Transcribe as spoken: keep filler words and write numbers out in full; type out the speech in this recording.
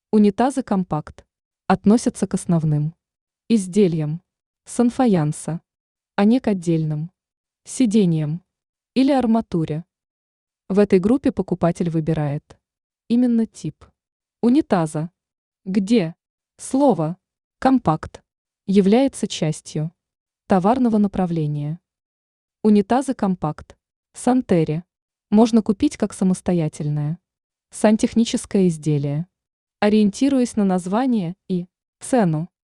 Унитазы компакт относятся к основным изделиям санфаянса, а не к отдельным сиденьям или арматуре. В этой группе покупатель выбирает именно тип унитаза, где слово «компакт» является частью товарного направления. Унитазы компакт Сантере можно купить как самостоятельное сантехническое изделие. Ориентируясь на название и цену,